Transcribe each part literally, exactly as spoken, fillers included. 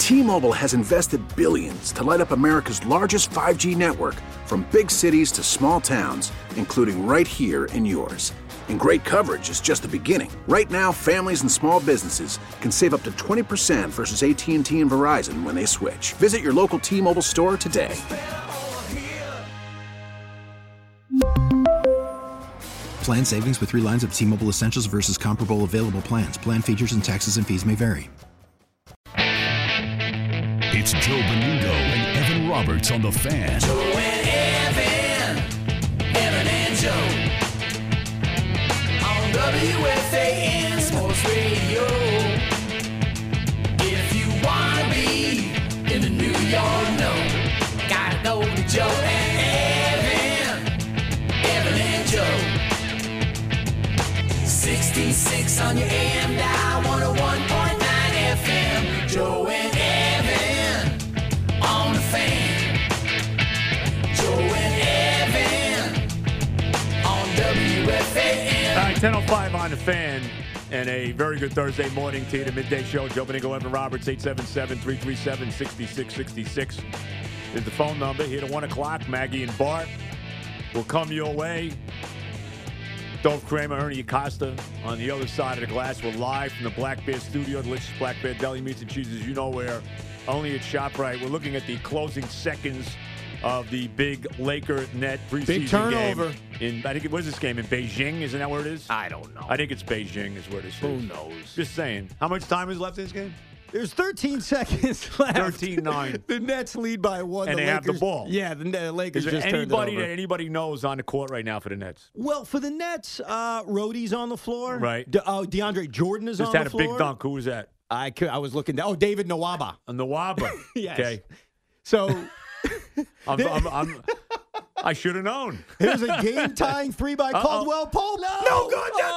T-Mobile has invested billions to light up America's largest five G network, from big cities to small towns, including right here in yours. And great coverage is just the beginning. Right now, families and small businesses can save up to twenty percent versus A T and T and Verizon when they switch. Visit your local T-Mobile store today. Plan savings with three lines of T-Mobile Essentials versus comparable available plans. Plan features and taxes and fees may vary. It's Joe Benigno and Evan Roberts on The Fan. Joe and Evan, Evan and Joe, on W F A N Sports Radio. If you want to be in the New York know, gotta go to Joe and Evan, Evan and Joe. sixty-six on your A M dial, one oh one point nine F M. Joe and Evan on The Fan. Joe and Evan on W F A N. All right, ten oh five on The Fan, and a very good Thursday morning to you, the midday show. Joe Benigno, Evan Roberts, eight seven seven, three three seven, six six six six is the phone number. Here to one o'clock, Maggie and Bart will come your way. Dove Kramer, Ernie Acosta on the other side of the glass. We're live from the Black Bear Studio, delicious Black Bear Deli Meats and Cheeses. You know where, only at ShopRite. We're looking at the closing seconds of the big Laker net preseason Big turnover. game. In, I think it was this game in Beijing. Isn't that where it is? I don't know. I think it's Beijing is where this is. Who knows? Just saying. How much time is left in this game? There's thirteen seconds left. thirteen nine. The Nets lead by one. And the they have the Lakers, ball. Yeah, the, the Lakers Is there just turned it anybody over. that anybody knows on the court right now for the Nets? Well, for the Nets, uh, Rhodey's on the floor. Right. De- uh, DeAndre Jordan is Just on had the a floor. big dunk. Who was that? I could, I was looking down. Oh, David Nwaba. On the Waba. Yes. Okay. So I'm, I'm, I'm, I should have known. here's a game-tying three by Uh-oh. Caldwell Pope. No, no good. That's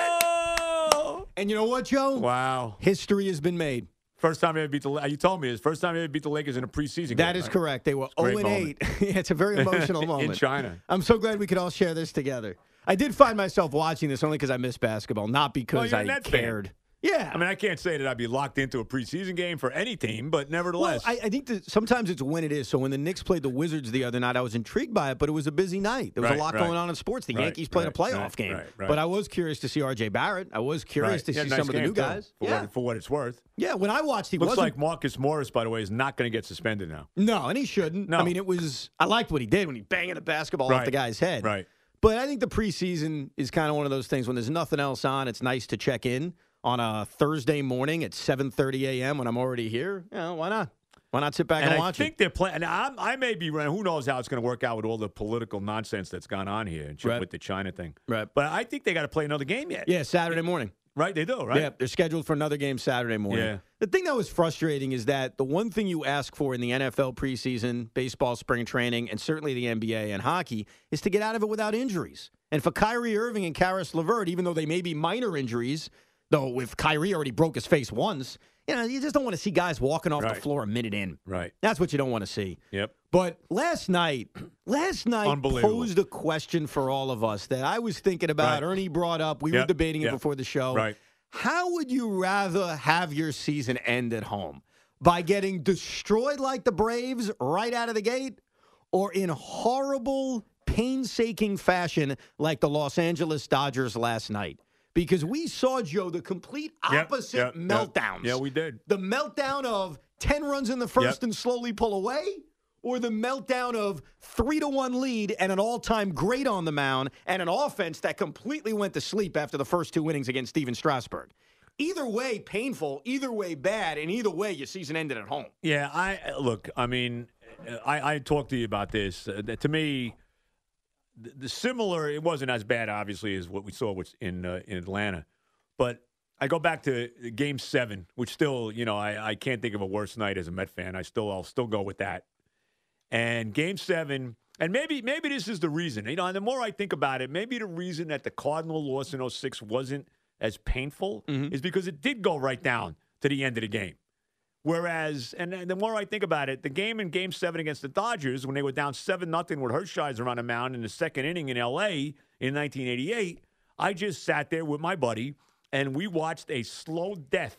oh. winning. And you know what, Joe? Wow. History has been made. First time they ever beat the You told me it's first time they ever beat the Lakers in a preseason game. That is right? correct. They were a great oh and eight. It's a very emotional moment. In China. I'm so glad we could all share this together. I did find myself watching this only because I miss basketball, not because you're a I Nets fan. cared. Yeah. I mean, I can't say that I'd be locked into a preseason game for any team, but Well, nevertheless. I, I think that sometimes it's when it is. So when the Knicks played the Wizards the other night, I was intrigued by it, but it was a busy night. There was Right, a lot right. going on in sports. The Right, Yankees played right, a playoff right, game. right, right. But I was curious to see R J Barrett. I was curious right. to Yeah, see nice some of the game, new too, guys. For, Yeah. what, for what it's worth. Yeah, when I watched, he Looks wasn't. like Marcus Morris, by the way, is not going to get suspended now. No, and he shouldn't. No. I mean, it was. I liked what he did when he banged a basketball off Right. the guy's head. Right. But I think the preseason is kind of one of those things when there's nothing else on. It's nice to check in on a Thursday morning at seven thirty a.m. when I'm already here. You know, why not? Why not sit back and, And I watch think it? they're playing. And I'm, I may be wrong. Who knows how it's going to work out with all the political nonsense that's gone on here and Right. with the China thing. Right. But I think they got to play another game yet. Yeah, Saturday morning. Right? They do, right? Yeah, they're scheduled for another game Saturday morning. Yeah. The thing that was frustrating is that the one thing you ask for in the N F L preseason, baseball spring training, and certainly the N B A and hockey is to get out of it without injuries. And for Kyrie Irving and Karis LeVert, even though they may be minor injuries, though if Kyrie already broke his face once, you know, you just don't want to see guys walking off Right. the floor a minute in. Right. That's what you don't want to see. Yep. But last night, last night Unbelievable. posed a question for all of us that I was thinking about. Right. Ernie brought up. We were Yep. debating it Yep. before the show. Right. How would you rather have your season end at home? By getting destroyed like the Braves right out of the gate, or in horrible, painstaking fashion like the Los Angeles Dodgers last night? Because we saw, Joe, the complete Yep, opposite yep, yep. meltdowns. Yeah, we did. The meltdown of ten runs in the first Yep. and slowly pull away, or the meltdown of three to one lead and an all-time great on the mound and an offense that completely went to sleep after the first two innings against Steven Strasburg. Either way, painful. Either way, bad. And either way, your season ended at home. Yeah, I look. I mean, I, I talked to you about this. Uh, to me, the, the similar. It wasn't as bad, obviously, as what we saw was in uh, in Atlanta. But I go back to Game Seven, which still, you know, I, I can't think of a worse night as a Met fan. I still, I'll still go with that. And Game Seven, and maybe maybe this is the reason. You know, and the more I think about it, maybe the reason that the Cardinal loss in oh six wasn't as painful Mm-hmm. is because it did go right down to the end of the game. Whereas, and, and the more I think about it, the game in Game Seven against the Dodgers, when they were down seven nothing with Hershiser on the mound in the second inning in L A in nineteen eighty-eight, I just sat there with my buddy and we watched a slow death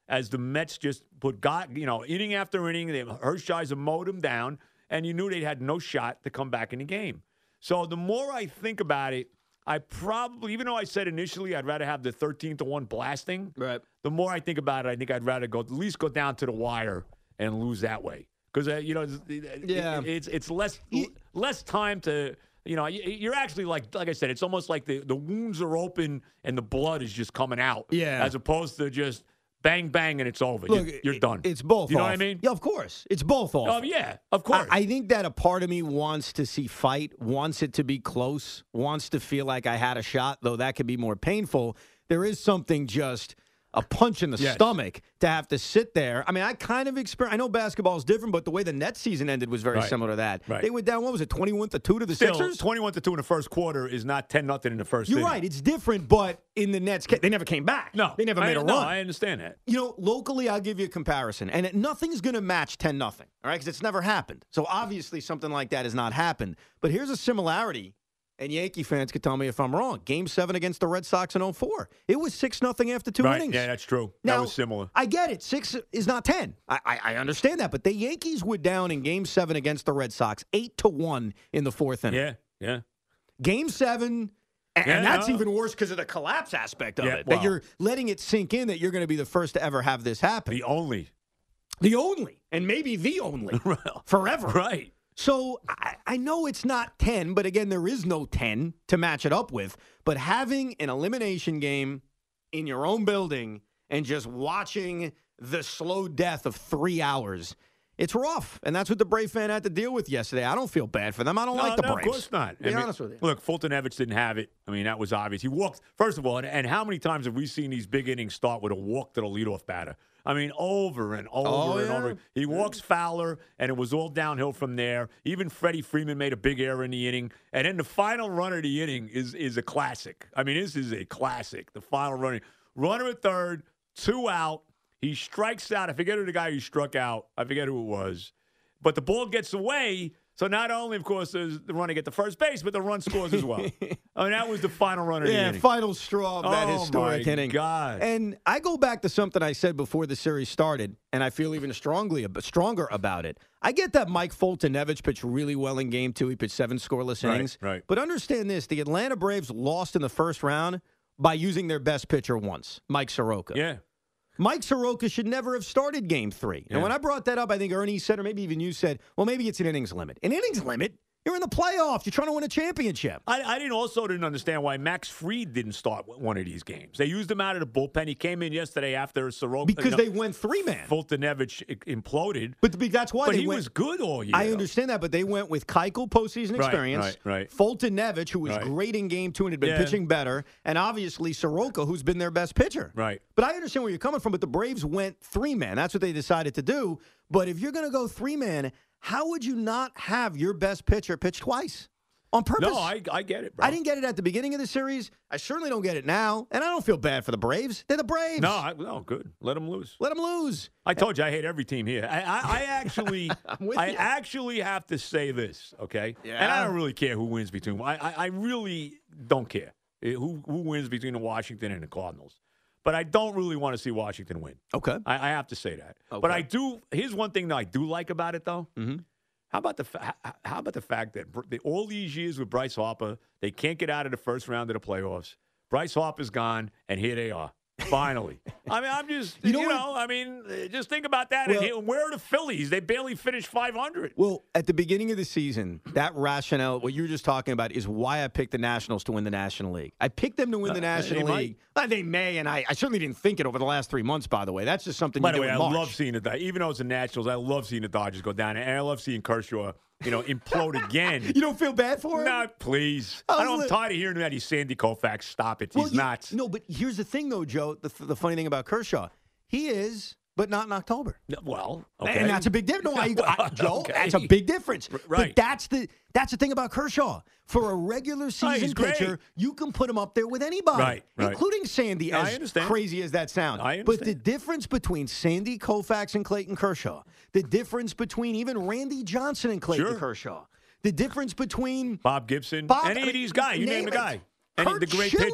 as the Mets just put, got you know, inning after inning. They, Hershiser mowed them down, and you knew they had no shot to come back in the game. So the more I think about it, I probably, even though I said initially I'd rather have the thirteen to one blasting, Right. the more I think about it, I think I'd rather go at least go down to the wire and lose that way. Because, uh, you know, it's, Yeah. it, it's it's less less time to, you know, you're actually like, like I said, it's almost like the, the wounds are open and the blood is just coming out. Yeah. As opposed to just bang, bang, and it's over. Look, you're, you're done. It's both You know off. what I mean? Yeah, of course. It's both off. Oh, yeah, of course. I, I think that a part of me wants to see fight, wants it to be close, wants to feel like I had a shot, though that could be more painful. There is something just a punch in the Yes. stomach to have to sit there. I mean, I kind of experience. I know basketball is different, but the way the Nets season ended was very Right. similar to that. Right. They went down. What was it? Twenty-one to two to the Still, Sixers. twenty-one to two in the first quarter is not ten nothing in the first You're inning. right. It's different, but in the Nets, ca- they never came back. No. they never I, made a no, run. I understand that. You know, locally, I'll give you a comparison, and it, nothing's going to match ten nothing, all right, because it's never happened. So obviously something like that has not happened. But here's a similarity, and Yankee fans could tell me if I'm wrong. Game seven against the Red Sox in oh four. It was six nothing after two Right. innings. Yeah, that's true. Now, that was similar. I get it. Six is not ten. I, I, I understand that. But the Yankees were down in Game seven against the Red Sox, eight to one in the fourth inning. Yeah, yeah. Game seven, and, Yeah, and that's no. even worse because of the collapse aspect of Yeah, it. That well. you're letting it sink in that you're going to be the first to ever have this happen. The only. The only, and maybe the only, forever. Right. So I, I know it's not ten, but again, there is no ten to match it up with. But having an elimination game in your own building and just watching the slow death of three hours, it's rough. And that's what the Brave fan had to deal with yesterday. I don't feel bad for them. I don't No, like the no, Braves. of course not. To be I mean, honest with you. Look, Fulton Evans didn't have it. I mean, that was obvious. He walked, first of all, and, and how many times have we seen these big innings start with a walk to the leadoff batter? I mean, over and over Oh, and yeah. over. He walks Fowler, and it was all downhill from there. Even Freddie Freeman made a big error in the inning. And then the final run of the inning is is a classic. I mean, this is a classic. The final running. Runner at third, two out. He strikes out. I forget who the guy who struck out. I forget who it was. But the ball gets away. So not only, of course, is the runner get the first base, but the run scores as well. I mean, that was the final run of the Yeah, inning. final straw of that Oh, historic my inning. God. And I go back to something I said before the series started, and I feel even strongly, stronger about it. I get that Mike Fultonevich pitched really well in game two. He pitched seven scoreless Right, innings. right. But understand this, the Atlanta Braves lost in the first round by using their best pitcher once, Mike Soroka. Yeah. Mike Soroka should never have started game three. And Yeah. when I brought that up, I think Ernie said, or maybe even you said, well, maybe it's an innings limit. An innings limit? You're in the playoffs. You're trying to win a championship. I, I didn't also didn't understand why Max Fried didn't start one of these games. They used him out of the bullpen. He came in yesterday after Soroka. Because you know, they went three-man. Fultonevich imploded. But the- that's why But they he went. was good all year. I though. understand that, but they went with Keuchel postseason Right, experience, right, right. Fulton Nevich, who was Right. great in game two and had been Yeah. pitching better, and obviously Soroka, who's been their best pitcher. Right. But I understand where you're coming from, but the Braves went three-man. That's what they decided to do. But if you're going to go three-man, how would you not have your best pitcher pitch twice? On purpose. No, I, I get it, bro. I didn't get it at the beginning of the series. I certainly don't get it now. And I don't feel bad for the Braves. They're the Braves. No, I, no, good. Let them lose. Let them lose. I told you I hate every team here. I, I, I actually, with I you. actually have to say this, okay? Yeah. And I don't really care who wins between. I, I, I really don't care eh, who who wins between the Washington and the Cardinals. But I don't really want to see Washington win. Okay. I, I have to say that. But Okay. I do. Here's one thing that I do like about it, though. Mm-hmm. How about the fa- how- how about the fact that Br- the, all these years with Bryce Harper, they can't get out of the first round of the playoffs. Bryce Harper's gone, and here they are. Finally. I mean, I'm just, you You know, know what- I mean, uh, just think about that. Well- and here, where are the Phillies? They barely finished five hundred. Well, at the beginning of the season, that rationale, what you were just talking about, is why I picked the Nationals to win the National League. I picked them to win the Uh, National they might. League. Uh, they may, and I, I certainly didn't think it over the last three months, by the way. That's just something By you the do way, in I March. love seeing the Dodgers. Even though it's the Nationals, I love seeing the Dodgers go down. And I love seeing Kershaw, you know, implode again. You don't feel bad for him? No, please. I I was don't, I'm li- tired of hearing that he's Sandy Koufax. Stop it. Well, He's you- not. No, but here's the thing, though, Joe. The, the funny thing about Kershaw, he is, but not in October. No, Well, okay. And that's a big difference. No, I, I, Joe, Okay. that's a big difference. right. But that's the that's the thing about Kershaw. For a regular season he's great. pitcher, you can put him up there with anybody, Right, right. including Sandy. I As understand. crazy as that sounds, I but the understand. difference between Sandy Koufax and Clayton Kershaw, the difference between even Randy Johnson and Clayton Sure. Kershaw, the difference between Bob Gibson, Bob, any I of mean, these guys, you name name the it. guy. Any of Kurt the great Schilling. pitchers.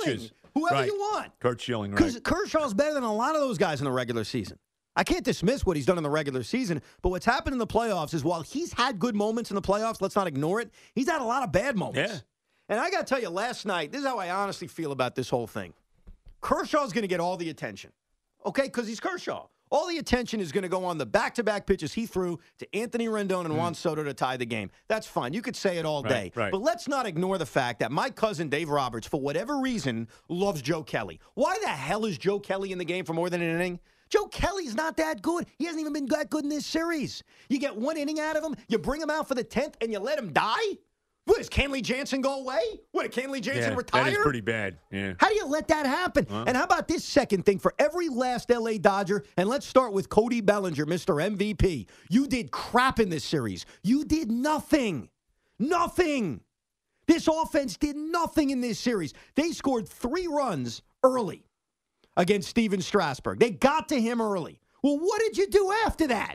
whoever Right. you want. Kurt Schilling, Because right? Kershaw's better than a lot of those guys in the regular season. I can't dismiss what he's done in the regular season, but what's happened in the playoffs is while he's had good moments in the playoffs, let's not ignore it, he's had a lot of bad moments. Yeah. And I got to tell you, last night, this is how I honestly feel about this whole thing. Kershaw's going to get all the attention, okay, because he's Kershaw. All the attention is going to go on the back-to-back pitches he threw to Anthony Rendon and Juan Soto to tie the game. That's fine. You could say it all Right, day. right. But let's not ignore the fact that my cousin Dave Roberts, for whatever reason, loves Joe Kelly. Why the hell is Joe Kelly in the game for more than an inning? Joe Kelly's not that good. He hasn't even been that good in this series. You get one inning out of him, you bring him out for the tenth, and you let him die? What, does Kenley Jansen go away? What, did Kenley Jansen Yeah, retire? that is pretty bad. Yeah. How do you let that happen? And how about this second thing for every last L A Dodger? And let's start with Cody Bellinger, Mister M V P. You did crap in this series. You did nothing. Nothing. This offense did nothing in this series. They scored three runs early against Steven Strasburg. They got to him early. Well, what did you do after that?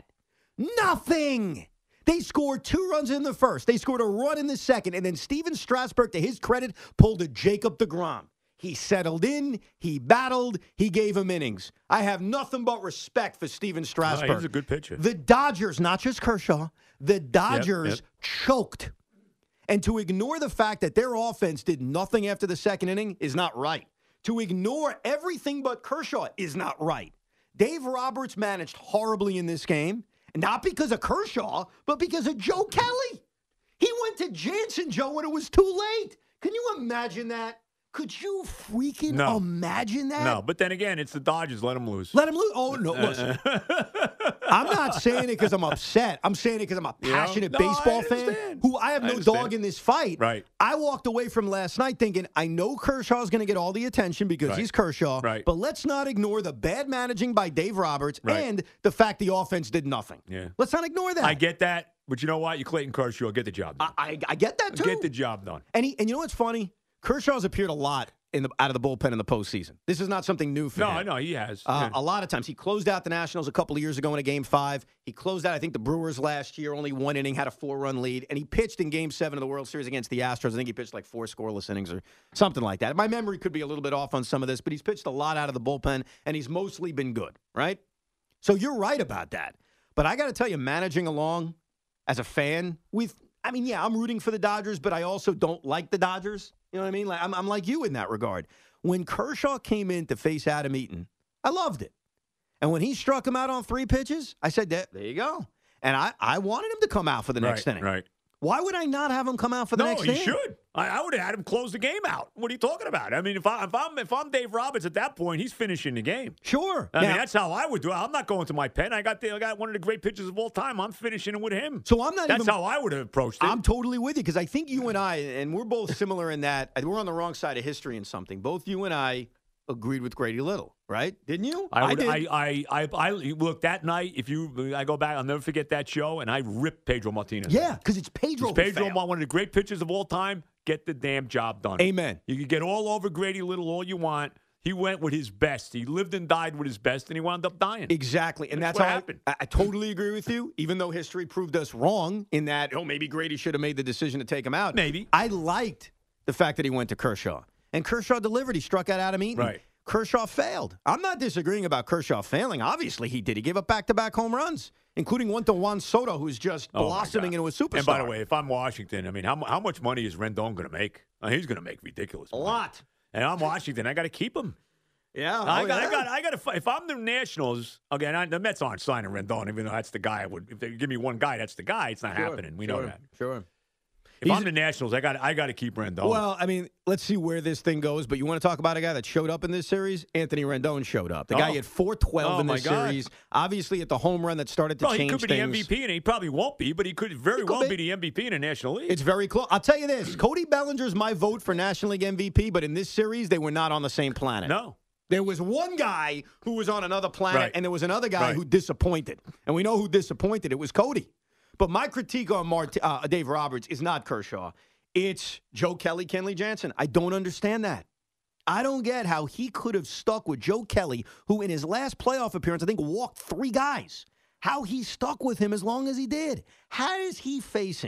Nothing. They scored two runs in the first. They scored a run in the second. And then Steven Strasburg, to his credit, pulled a Jacob deGrom. He settled in. He battled. He gave him innings. I have nothing but respect for Steven Strasburg. Oh, he's a good pitcher. The Dodgers, not just Kershaw, the Dodgers yep. choked. And to ignore the fact that their offense did nothing after the second inning is not right. To ignore everything but Kershaw is not right. Dave Roberts managed horribly in this game. Not because of Kershaw, but because of Joe Kelly. He went to Jansen, Joe, when it was too late. Can you imagine that? Could you freaking No. imagine that? No, but then again, it's the Dodgers. Let them lose. Let him lose. Oh, no, listen. I'm not saying it because I'm upset. I'm saying it because I'm a You know? passionate No, I baseball fan understand. who I have I no understand. dog in this fight. Right. I walked away from last night thinking, I know Kershaw's going to get all the attention because Right. he's Kershaw, Right. but let's not ignore the bad managing by Dave Roberts Right. and the fact the offense did nothing. Yeah. Let's not ignore that. I get that, but you know what? You Clayton Kershaw, get the job done. I, I, I get that, too. Get the job done. And, he, and you know what's funny? Kershaw's appeared a lot in the, out of the bullpen in the postseason. This is not something new for No, him. I know he has. Uh, Yeah. A lot of times. He closed out the Nationals a couple of years ago in a Game five. He closed out, I think, the Brewers last year, only one inning, had a four-run lead. And he pitched in Game seven of the World Series against the Astros. I think he pitched like four scoreless innings or something like that. My memory could be a little bit off on some of this, but he's pitched a lot out of the bullpen, and he's mostly been good, right? So you're right about that. But I got to tell you, managing along as a fan with, I mean, yeah, I'm rooting for the Dodgers, but I also don't like the Dodgers. You know what I mean? Like I'm, I'm like you in that regard. When Kershaw came in to face Adam Eaton, I loved it. And when he struck him out on three pitches, I said, there, there you go. And I, I wanted him to come out for the next right, inning. Right. Why would I not have him come out for the No, next he inning? should. I, I would have had him close the game out. What are you talking about? I mean, if, I, if I'm if I'm Dave Roberts at that point, he's finishing the game. Sure. I Now- mean, that's how I would do it. I'm not going to my pen. I got the, I got one of the great pitchers of all time. I'm finishing it with him. So I'm not That's even. how I would have approached it. I'm totally with you because I think you and I, and we're both similar in that we're on the wrong side of history in something. Both you and I agreed with Grady Little, right? Didn't you? I, would, did. I, I, I, I, look, that night, if you, I go back, I'll never forget that show, and I ripped Pedro Martinez. yeah, because it's Pedro. It's who Pedro, failed. one of the great pitchers of all time. Get the damn job done. Amen. You can get all over Grady Little all you want. He went with his best. He lived and died with his best, and he wound up dying. Exactly. And That's that's, what how happened. I, I totally agree with you, even though history proved us wrong in that, oh, maybe Grady should have made the decision to take him out. Maybe. I liked the fact that he went to Kershaw. And Kershaw delivered. He struck out Adam Eaton. Right. Kershaw failed. I'm not disagreeing about Kershaw failing. Obviously, he did. He gave up back-to-back home runs, including one to Juan Soto, who's just Oh, my blossoming God. into a superstar. And by the way, if I'm Washington, I mean, how, mu- how much money is Rendon going to make? Uh, he's going to make ridiculous a money. lot. And I'm Washington. I got to keep him. Yeah. I oh, got, yeah. I got, I got to. If I'm the Nationals, again, I, the Mets aren't signing Rendon, even though that's the guy. I would, if they give me one guy, that's the guy. It's not Sure, happening. We sure, know that. Sure. If He's- I'm the Nationals, I got, I got to keep Rendon. Well, I mean, let's see where this thing goes. But you want to talk about a guy that showed up in this series? Anthony Rendon showed up. The guy Oh. hit four twelve Oh, in my this God. series. Obviously, at the home run that started to well, he change could be things. the M V P, and he probably won't be, but he could very could well be. be. the M V P in the National League. It's very close. I'll tell you this: Cody Bellinger's my vote for National League M V P. But in this series, they were not on the same planet. no. There was one guy who was on another planet, Right. and there was another guy Right. who disappointed. And we know who disappointed. It was Cody. But my critique on Mart- uh, Dave Roberts is not Kershaw. It's Joe Kelly, Kenley Jansen. I don't understand that. I don't get how he could have stuck with Joe Kelly, who in his last playoff appearance, I think, walked three guys. How he stuck with him as long as he did. How is he facing?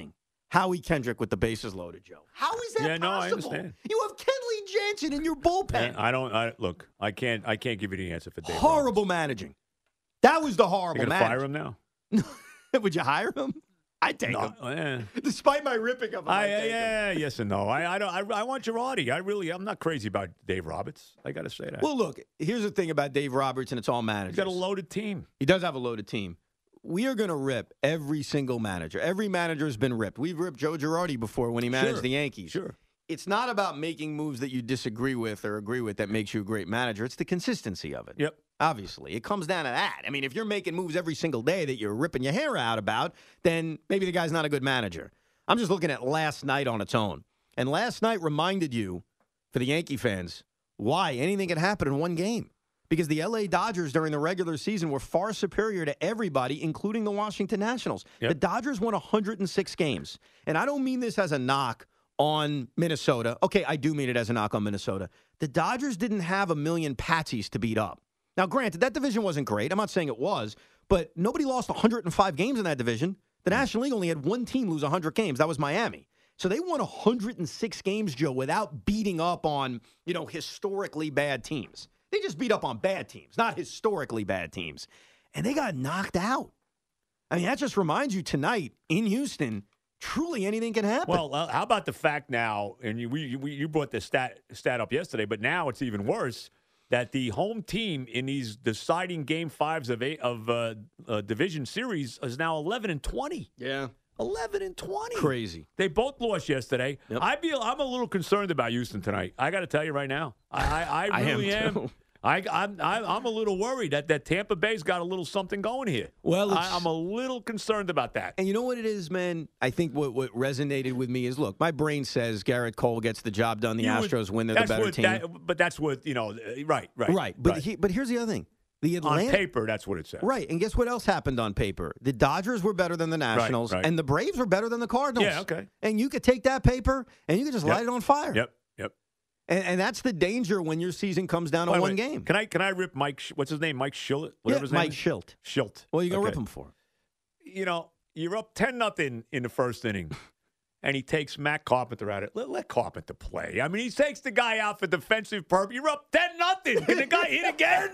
Howie Kendrick with the bases loaded, Joe. How is that Yeah, no, I possible? understand. You have Kenley Jansen in your bullpen. I don't. I, look, I can't. I can't give you the answer for Dave. Horrible managing. That was the horrible You're gonna fire managing. him now? Would you hire him? I'd take No, him. eh. Despite my ripping of him, I, I'd take him. yeah, yes and no. I, I don't. I, I want Girardi. I really. I'm not crazy about Dave Roberts. I got to say that. Well, look, here's the thing about Dave Roberts, and it's all managers. He's got a loaded team. He does have a loaded team. We are going to rip every single manager. Every manager has been ripped. We've ripped Joe Girardi before when he managed Sure. the Yankees. Sure. It's not about making moves that you disagree with or agree with that makes you a great manager. It's the consistency of it. Yep. Obviously. It comes down to that. I mean, if you're making moves every single day that you're ripping your hair out about, then maybe the guy's not a good manager. I'm just looking at last night on its own. And last night reminded you, for the Yankee fans, why anything can happen in one game. Because the L A Dodgers during the regular season were far superior to everybody, including the Washington Nationals. Yep. The Dodgers won one hundred six games. And I don't mean this as a knock on Minnesota. Okay, I do mean it as a knock on Minnesota. The Dodgers didn't have a million patsies to beat up. Now, granted, that division wasn't great. I'm not saying it was. But nobody lost one hundred five games in that division. The National League only had one team lose one hundred games. That was Miami. So they won one hundred six games, Joe, without beating up on, you know, historically bad teams. They just beat up on bad teams, not historically bad teams. And they got knocked out. I mean, that just reminds you tonight in Houston, truly anything can happen. Well, uh, how about the fact now, and you, we, we, you brought the stat, stat up yesterday, but now it's even worse, that the home team in these deciding game fives of eight, of uh, uh, division series is now eleven and twenty. Yeah. eleven and twenty. Crazy. They both lost yesterday. Yep. I feel I'm a little concerned about Houston tonight. I got to tell you right now. I I, I I really am, am. too. I I'm, I'm a little worried that that Tampa Bay's got a little something going here. Well, it's- I, I'm a little concerned about that. And you know what it is, man? I think what, what resonated with me is, look, my brain says Garrett Cole gets the job done. The You would- Astros win. They're the that's better what team. that- but that's what, you know, uh, right, right. right. But right. He, but here's the other thing. The On Atlanta, paper, that's what it says. Right, and guess what else happened on paper? The Dodgers were better than the Nationals, right. and the Braves were better than the Cardinals. Yeah, okay. And you could take that paper, and you could just Yep. light it on fire. Yep, yep. And, and that's the danger when your season comes down to Wait, one wait. game. Can I can I rip Mike? Sh- What's his name? Mike Shillett? yeah, Whatever his name Mike is? Schilt. Schilt. What are you going to Okay. rip him for? You know, you're up ten nothing in the first inning, and he takes Matt Carpenter out. It let, let Carpenter play. I mean, he takes the guy out for defensive purpose. You're up ten nothing. Can the guy hit again?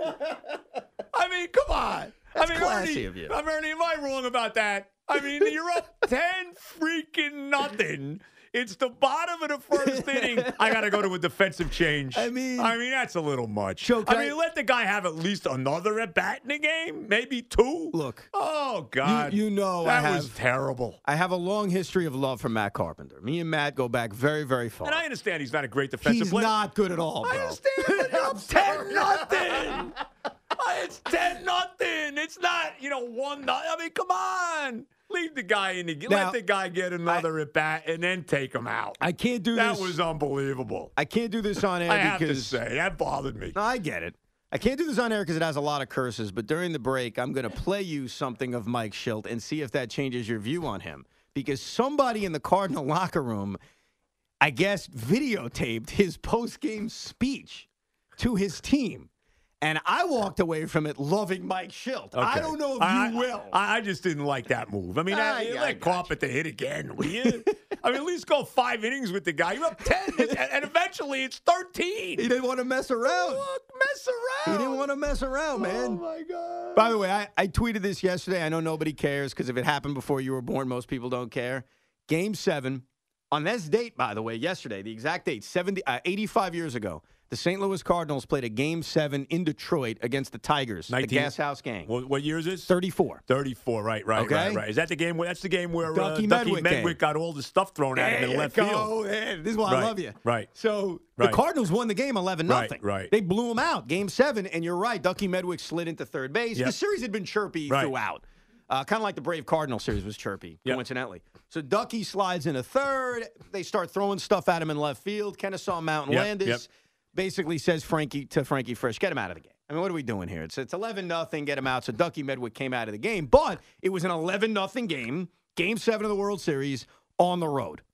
I mean, come on. That's I mean, classy Ernie, of you. I'm Ernie. Am I wrong about that? I mean, you're up ten freaking nothing. It's the bottom of the first inning. I got to go to a defensive change. I mean- I mean that's a little much. Joe, I can mean, I- let the guy have at least another at bat in the game, maybe two. Look, Oh God, you know I that have- was terrible. I have a long history of love for Matt Carpenter. Me and Matt go back very, very far. And I understand he's not a great defensive He's player. not good at all, bro. I understand, but you're up ten nothing. It's ten nothing. It's not, you know, one. No- I mean, come on. Leave the guy in the. Now, let the guy get another at bat and then take him out. I can't do that this. was unbelievable. I can't do this on air I have to because say that bothered me. No, I get it. I can't do this on air because it has a lot of curses, but during the break, I'm going to play you something of Mike Schilt and see if that changes your view on him. Because somebody in the Cardinal locker room, I guess, videotaped his post-game speech to his team. And I walked away from it loving Mike Schilt. I Okay. don't know if I, you will. I, I just didn't like that move. I mean, I- I, I let got Carpenter hit again, will you? I mean, at least go five innings with the guy. You're up ten, and, and eventually it's thirteen. He didn't want to mess around. Look, mess around. He didn't want to mess around, man. Oh, my God. By the way, I, I tweeted this yesterday. I know nobody cares because if it happened before you were born, most people don't care. Game seven, on this date, by the way, yesterday, the exact date, seventy, uh, eighty-five years ago, the Saint Louis Cardinals played a Game seven in Detroit against the Tigers, nineteen the Gas House Gang. What, what year is this? thirty-four. thirty-four, right, right, Okay. right, right. Is that the game? Where, that's the game where Ducky uh, Ducky Medwick Medwick came. got all the stuff thrown at him There in you left go, field. man. This is why Right, I love you. right. So Right. the Cardinals won the game eleven nothing. Right, right. They blew them out. Game seven, and you're right. Ducky Medwick slid into third base. Yep. The series had been chirpy Right. throughout. Uh, kind of like the Brave Cardinal series was chirpy, Yep. coincidentally. So Ducky slides into third. They start throwing stuff at him in left field. Kennesaw Mountain Yep, Landis yep. basically says Frankie to Frankie Frisch, get him out of the game. I mean, what are we doing here? It's it's eleven nothing, get him out. So Ducky Medwick came out of the game. But it was an eleven nothing game, game seven of the World Series on the road.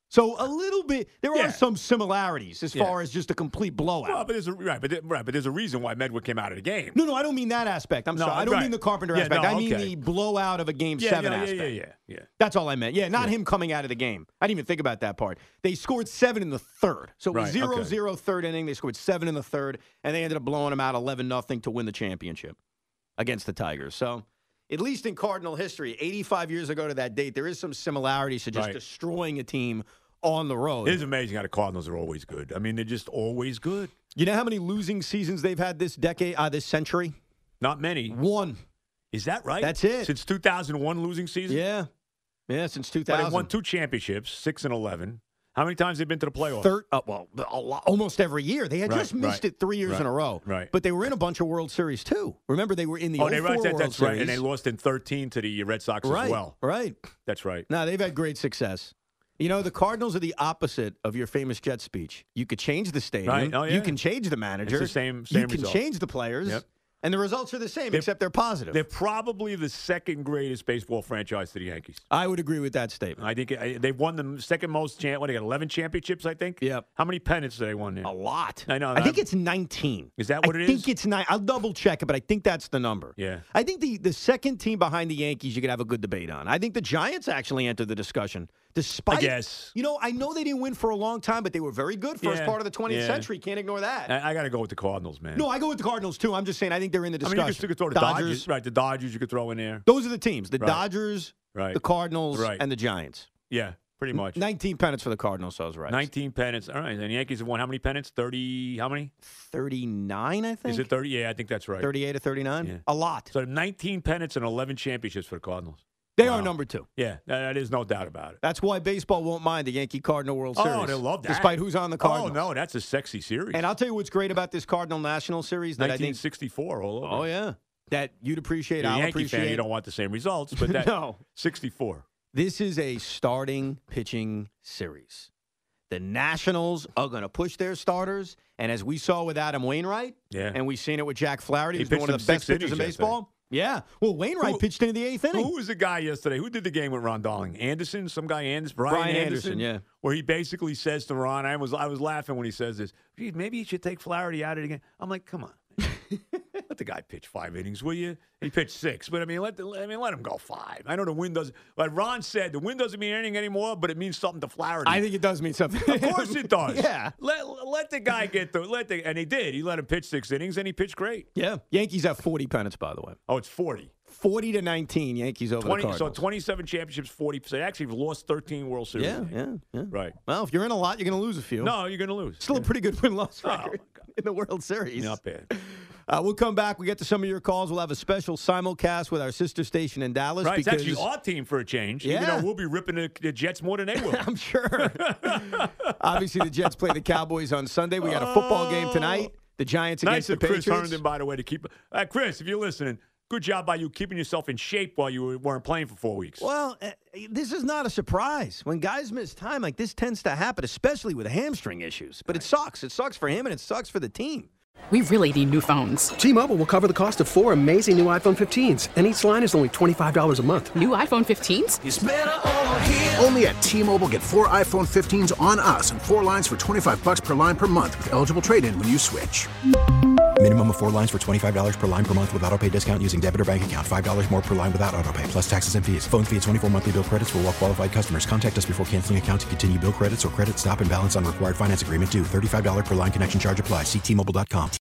So a little bit, there Yeah. are some similarities as Yeah. far as just a complete blowout. Well, but there's a right, but there- right, but there's a reason why Medwick came out of the game. no, no, I don't mean that aspect. I'm No, sorry. I don't right. mean the Carpenter Yeah, aspect. no, I mean okay. the blowout of a game Yeah, seven yeah, yeah, aspect. yeah, yeah, yeah. That's all I meant. Yeah, not him coming out of the game. I didn't even think about that part. They scored seven in the third. So it was Right, zero okay. zero third inning. They scored seven in the third, and they ended up blowing them out eleven nothing to win the championship against the Tigers. So at least in Cardinal history, eighty-five years ago to that date, there is some similarities to just Right. destroying a team on the road. It is amazing how the Cardinals are always good. I mean, they're just always good. You know how many losing seasons they've had this decade, uh, this century? Not many. One. Is that right? That's it. Since two thousand one losing season? Yeah. Yeah, since two But thousand. they won two championships, six and eleven. How many times have they been to the playoffs? Third, uh, well, a lot, almost every year. They had Right, just missed right, it three years right, in a row. right. But they were in a bunch of World Series, too. Remember, they were in the Oh, oh they four right. That, World that's Series. right. And they lost in thirteen to the Red Sox right, as well. Right. That's right. No, they've had great success. You know, the Cardinals are the opposite of your famous Jet speech. You could change the stadium. Right. Oh, yeah. You can change the manager. It's the same- You same can result. change the players. Yep. And the results are the same, They're- except they're positive. They're probably the second greatest baseball franchise to the Yankees. I would agree with that statement. I think I, they've won the second most. Champ, what they got? Eleven championships, I think. Yep. How many pennants do they won there? A lot. I know. I think I'm- it's nineteen. Is that what I it think is? it's nine. I'll double check it, but I think that's the number. Yeah. I think the, the second team behind the Yankees you could have a good debate on. I think the Giants actually entered the discussion. Despite, I guess. You know, I know they didn't win for a long time, but they were very good first Yeah, part of the twentieth yeah. century. Can't ignore that. I, I got to go with the Cardinals, man. no, I go with the Cardinals, too. I'm just saying I think they're in the I mean, discussion. you could, you could throw the Dodgers. right? The Dodgers you could throw in there. Those are the teams. The Right. Dodgers, Right. the Cardinals, Right. and the Giants. Yeah, pretty much. nineteen pennants for the Cardinals, so I was right. Nineteen pennants. All right, and the Yankees have won how many pennants? Thirty. How many? thirty-nine, I think. Is it thirty? Yeah, I think that's right. thirty-eight or thirty-nine? Yeah. A lot. So nineteen pennants and eleven championships for the Cardinals. They Wow. are number two. Yeah, that is no doubt about it. That's why baseball won't mind the Yankee Cardinal World Series. Oh, they love that. Despite who's on the Cardinals. Oh no, that's a sexy series. And I'll tell you what's great about this Cardinal National Series that I nineteen think. sixty-four all over. Oh yeah, that you'd appreciate. You're a I'll Yankee appreciate. fan, you don't want the same results, but that No. sixty-four. This is a starting pitching series. The Nationals are going to push their starters, and as we saw with Adam Wainwright, Yeah. and we've seen it with Jack Flaherty, He who's been pitched one of him the best six pitchers in innings baseball. Yeah. Well, Wainwright Who- pitched into the eighth inning. Who was the guy yesterday? Who did the game with Ron Darling? Anderson? Some guy Anderson? Brian, Brian Anderson, yeah. Where he basically says to Ron, I was I was laughing when he says this, geez, maybe you should take Flaherty out of the game. I'm like, come on. man. Let the guy pitch five innings, will you? He pitched six, but I mean, let the, I mean, let him go five. I know the win doesn't. Like Ron said, the win doesn't mean anything anymore, but it means something to Flaherty. I think it does mean something. Of course it does. Yeah. Let let the guy get the let the and he did. He let him pitch six innings and he pitched great. Yeah. Yankees have forty pennants, by the way. Oh, it's forty. forty to nineteen, Yankees over twenty the so Cardinals. twenty-seven championships, forty. So they actually have lost thirteen World Series. Yeah, yeah, yeah. Right. Well, if you're in a lot, you're going to lose a few. No, you're going to lose. Still a pretty good win-loss Oh, my record God. in the World Series. Not bad. Uh, we'll come back. We get to some of your calls. We'll have a special simulcast with our sister station in Dallas. Right, it's because actually our team for a change. Even Yeah. though we'll be ripping the, the Jets more than they will. I'm sure. Obviously, the Jets play the Cowboys on Sunday. We got a football game tonight. The Giants Nice against of the Chris Patriots. Herndon, by the way, to keep. Uh, Chris, if you're listening, good job by you keeping yourself in shape while you weren't playing for four weeks. Well, uh, this is not a surprise. When guys miss time, like this tends to happen, especially with hamstring issues. But it sucks. It sucks for him, and it sucks for the team. We really need new phones. T-Mobile will cover the cost of four amazing new iPhone fifteens, and each line is only twenty-five dollars a month. New iPhone fifteens? It's better over here. Only at T-Mobile, get four iPhone fifteens on us and four lines for twenty-five bucks per line per month with eligible trade-in when you switch. Minimum of four lines for twenty-five dollars per line per month with autopay discount using debit or bank account. five dollars more per line without autopay, plus taxes and fees. Phone fee at twenty-four monthly bill credits for well-qualified customers. Contact us before canceling account to continue bill credits or credit stop and balance on required finance agreement due. thirty-five dollars per line connection charge applies. See T Mobile dot com.